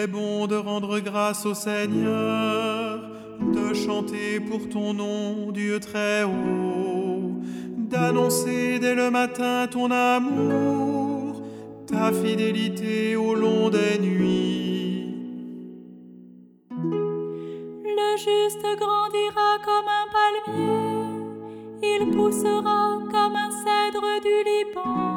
est bon de rendre grâce au Seigneur, de chanter pour ton nom, Dieu très haut, d'annoncer dès le matin ton amour, ta fidélité au long des nuits. Le juste grandira comme un palmier, il poussera comme un cèdre du Liban.